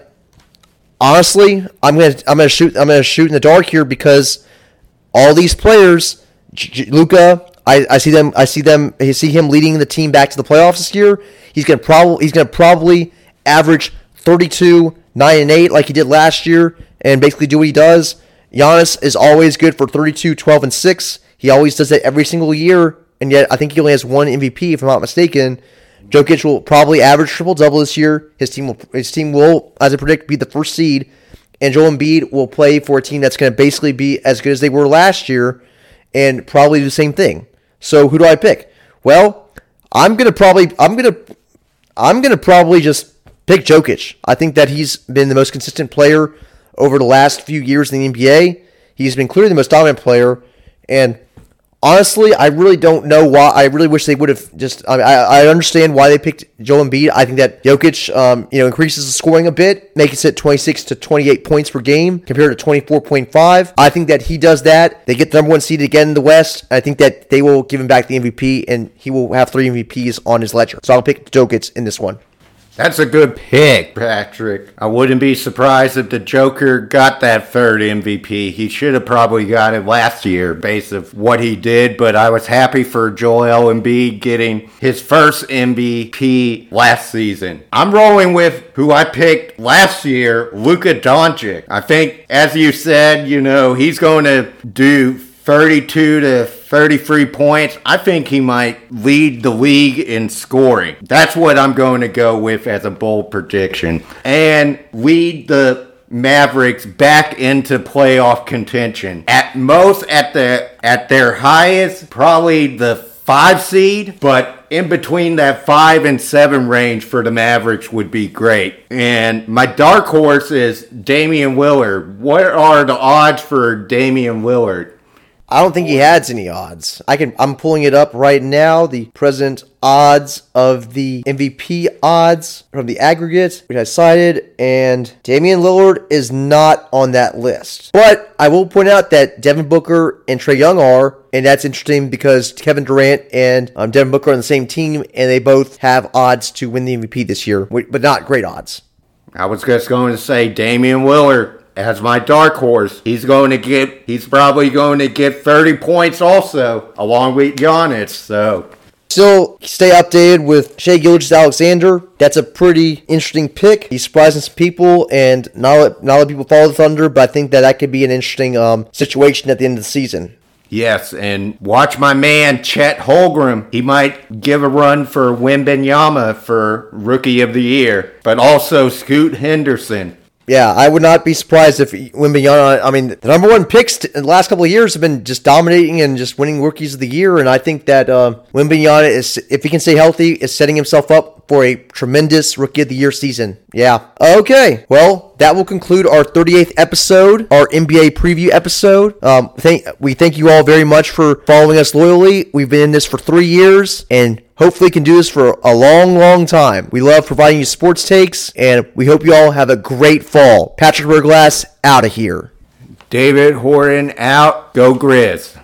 honestly, I'm gonna I'm gonna shoot I'm gonna shoot in the dark here because all these players, J- J- Luka, I, I see them I see them I see him leading the team back to the playoffs this year. He's gonna probably he's gonna probably average thirty-two, nine and eight like he did last year, and basically do what he does. Giannis is always good for thirty-two, twelve and six. He always does that every single year, and yet I think he only has one M V P if I'm not mistaken. Jokic will probably average triple-double this year. His team will, his team will, as I predict, be the first seed. And Joel Embiid will play for a team that's going to basically be as good as they were last year and probably do the same thing. So who do I pick? Well, I'm going to probably I'm going to I'm going to probably just pick Jokic. I think that he's been the most consistent player over the last few years in the N B A. He's been clearly the most dominant player, and honestly, I really don't know why. I really wish they would have just. I, mean, I I understand why they picked Joel Embiid. I think that Jokic, um, you know, increases the scoring a bit, makes it twenty-six to twenty-eight points per game compared to twenty-four point five. I think that he does that. They get the number one seed again in the West. I think that they will give him back the M V P, and he will have three M V Ps on his ledger. So I'll pick Jokic in this one. That's a good pick, Patrick. I wouldn't be surprised if the Joker got that third M V P. He should have probably got it last year based on what he did, but I was happy for Joel Embiid getting his first M V P last season. I'm rolling with who I picked last year, Luka Doncic. I think, as you said, you know, he's going to do thirty-two to thirty-three points. I think he might lead the league in scoring. That's what I'm going to go with as a bold prediction. And lead the Mavericks back into playoff contention. At most, at the at their highest, probably the five seed, but in between that five and seven range for the Mavericks would be great. And my dark horse is Damian Lillard. What are the odds for Damian Lillard? I don't think he has any odds. I can. I'm pulling it up right now. The present odds of the M V P odds from the aggregate, which I cited, and Damian Lillard is not on that list. But I will point out that Devin Booker and Trae Young are, and that's interesting because Kevin Durant and um, Devin Booker are on the same team, and they both have odds to win the M V P this year, but not great odds. I was just going to say Damian Lillard as my dark horse. He's going to get, he's probably going to get thirty points also, along with Giannis, so. Still stay updated with Shai Gilgeous-Alexander. That's a pretty interesting pick. He's surprising some people, and not a, not a lot of people follow the Thunder, but I think that that could be an interesting um, situation at the end of the season. Yes, and watch my man Chet Holmgren. He might give a run for Wembanyama for Rookie of the Year, but also Scoot Henderson. Yeah, I would not be surprised if Wembanyama, I mean, the number one picks in the last couple of years have been just dominating and just winning Rookies of the Year, and I think that uh, Wembanyama, is, if he can stay healthy, is setting himself up for a tremendous Rookie of the Year season. Yeah. Okay, well, that will conclude our thirty-eighth episode, our N B A preview episode. Um, thank, we thank you all very much for following us loyally. We've been in this for three years, and hopefully can do this for a long, long time. We love providing you sports takes, and we hope you all have a great fall. Patrick Berglass, out of here. David Horton, out. Go Grizz.